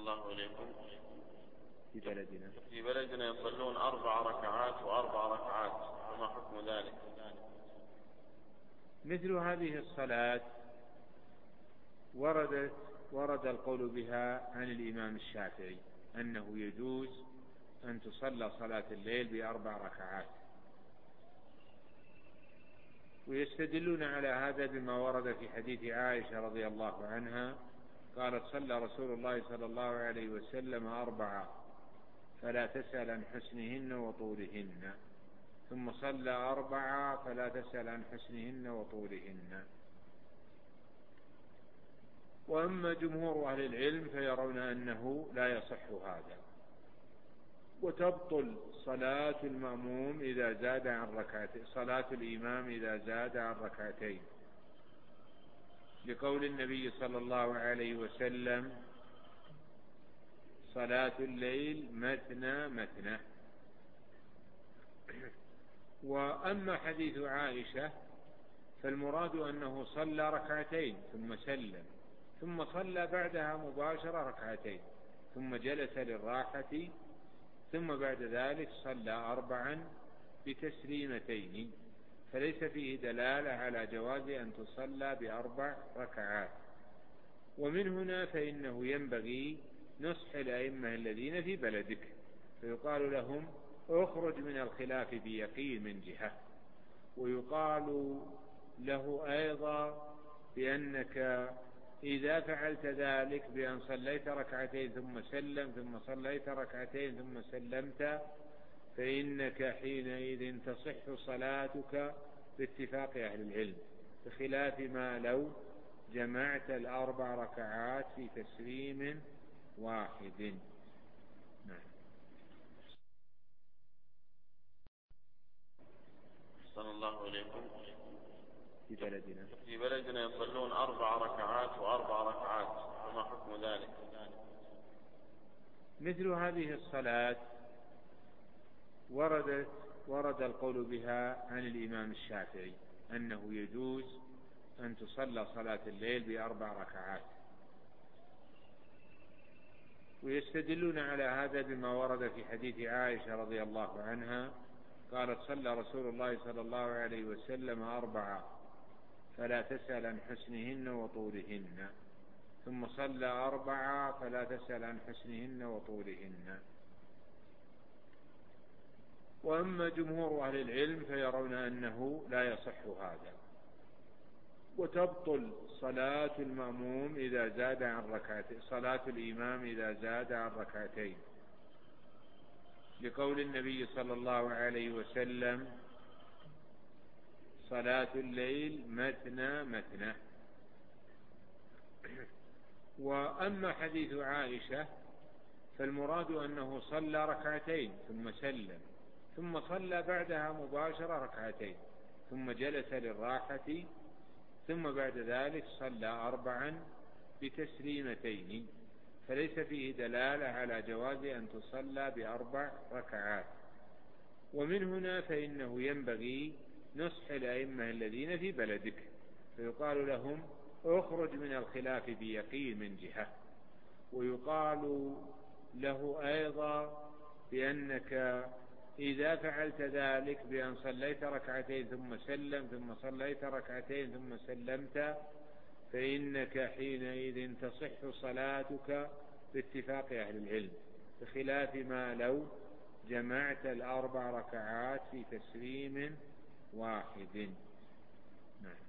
الله إليكم. في بلدنا يصلون 4 ركعات و4 ركعات، فما حكم ذلك؟ مثل هذه الصلاة ورد القول بها عن الإمام الشافعي أنه يجوز أن تصلى صلاة الليل ب4 ركعات، ويستدلون على هذا بما ورد في حديث عائشة رضي الله عنها قالت: صلى رسول الله صلى الله عليه وسلم 4 فلا تسأل عن حسنهن وطولهن، ثم صلى 4 فلا تسأل عن حسنهن وطولهن. وأما جمهور أهل العلم فيرون أنه لا يصح هذا، وتبطل صلاة المأموم إذا زاد عن ركعتين، صلاة الإمام إذا زاد عن ركعتين، لقول النبي صلى الله عليه وسلم: صلاة الليل مثنى مثنى. وأما حديث عائشة فالمراد أنه صلى ركعتين ثم سلم، ثم صلى بعدها مباشرة ركعتين، ثم جلس للراحة، ثم بعد ذلك صلى 4 بتسليمتين، فليس فيه دلالة على جواز أن تصلى ب4 ركعات. ومن هنا فإنه ينبغي نصح الأئمة الذين في بلدك، فيقال لهم: اخرج من الخلاف بيقين من جهة. ويقال له أيضا بأنك إذا فعلت ذلك بأن صليت ركعتين ثم سلم، ثم صليت ركعتين ثم سلمت، فإنك حينئذ تصح صلاتك باتفاق أهل العلم، بخلاف ما لو جمعت 4 ركعات في تسليم واحد. نعم. صلى الله إليكم. في بلدنا يصلون 4 ركعات و4 ركعات، فما حكم ذلك؟ مثل هذه الصلاة ورد القول بها عن الإمام الشافعي أنه يجوز أن تصلى صلاة الليل ب4 ركعات، ويستدلون على هذا بما ورد في حديث عائشة رضي الله عنها قالت: صلى رسول الله صلى الله عليه وسلم 4 فلا تسأل عن حسنهن وطولهن، ثم صلى 4 فلا تسأل عن حسنهن وطولهن. وأما جمهور أهل العلم فيرون أنه لا يصح هذا، وتبطل صلاة المأموم إذا زاد عن ركعتين، صلاة الإمام إذا زاد عن ركعتين، لقول النبي صلى الله عليه وسلم: صلاة الليل مثنى مثنى. وأما حديث عائشة فالمراد أنه صلى ركعتين ثم سلم، ثم صلى بعدها مباشرة ركعتين، ثم جلس للراحة، ثم بعد ذلك صلى 4 بتسليمتين، فليس فيه دلالة على جواز أن تصلى ب4 ركعات. ومن هنا فإنه ينبغي نصح الأئمة الذين في بلدك، فيقال لهم: اخرج من الخلاف بيقين من جهة. ويقال له أيضا بأنك إذا فعلت ذلك بأن صليت ركعتين ثم سلم، ثم صليت ركعتين ثم سلمت، فإنك حينئذ تصح صلاتك باتفاق أهل العلم، بخلاف ما لو جمعت 4 ركعات في تسليم واحد. نعم.